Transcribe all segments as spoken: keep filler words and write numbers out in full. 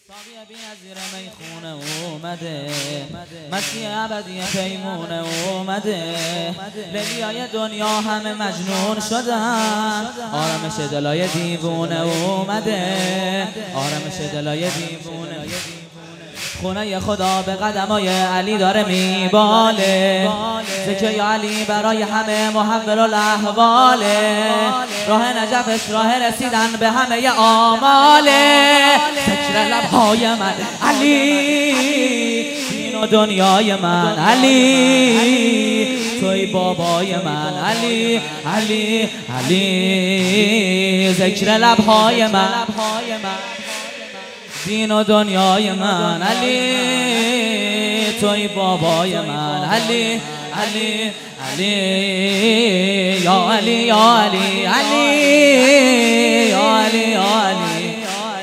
ساقی بی از زیر میخونه اومده، مسیح ابدی پیمونه اومده. لیلیای دنیا همه مجنون شدن، آرامش دلای دیوونه اومده، آرامش دلای دیوونه. خونه خدا به قدمای علی داره میباله، ذکر یا علی برای همه محول الاحواله. راه نجفش راه رسیدن به همه آماله. ذکر لبهای من علی، دین و دنیای من علی، توی بابای من علی علی علی. ذکر لبهای من دین و دنیای من علی، توی بابای من علی علی علی. یا علی یا علی علی یا علی یا علی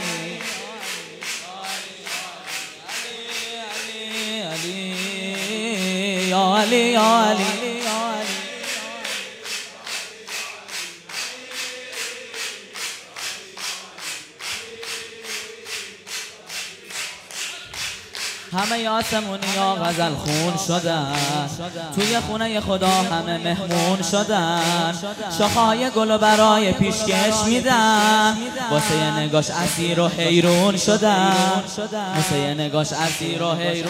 یا علی یا علی. همه آسمونی ها غزل خون شدن، توی خونه خدا همه مهمون شدن. شاخه‌های گل برای پیشکش میدن، واسه نگاش اسیر و حیرون شدن، واسه نگاش اسیر و حیرون.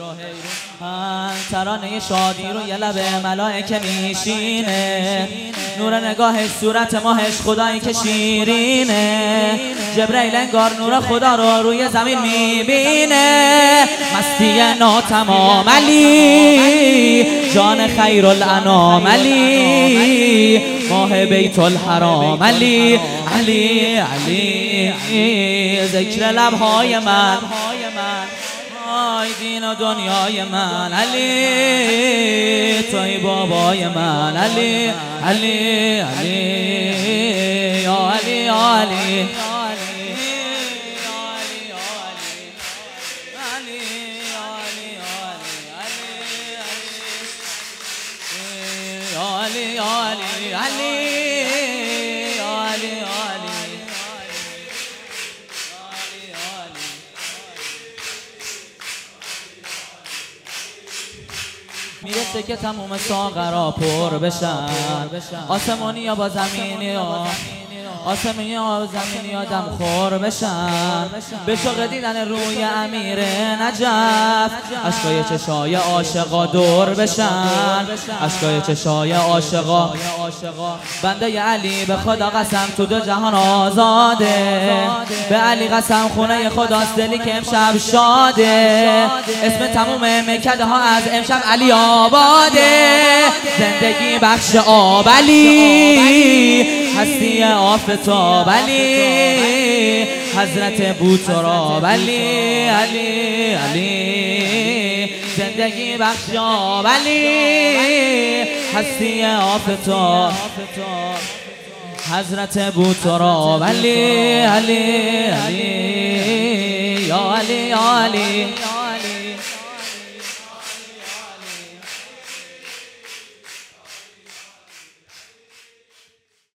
ترانه شادی روی لب ملائکه میشینه، نور نگاهش صورت ماهش خدایی که شیرینه. جبرئیل انگار نور خدا رو روی زمین میبینه. مستی ناتمام علی، جان خیر الانام علی، ماه بیت الحرام علی علی علی. ذکر لبهای من آی دین و دنیای من علی، توی بابای من علی علی علی. یا علی یا علی علی علی علی علی علی. میرسه که تموم ساغرا پر بشن، آسمانی ها با زمینی ها، آسمانی ها و زمینی ها دم خور بشن. به شوق دیدن روی امیر نجف، اشکای چشای عاشقا دور بشن، اشکای چشای عاشقا. بنده علی به خدا قسم تو دو جهان آزاده، به علی قسم خونه خداست دلی که امشب شاده. اسم تموم مکده ها از امشب علی آباده. زندگی بخش آب علی، هستی آفتاب علی، حضرت بوتراب علی علی علی. زندگی بخش آب علی، هستی آفتاب حضرت بوتراب علی علی علی. یا علی یا علی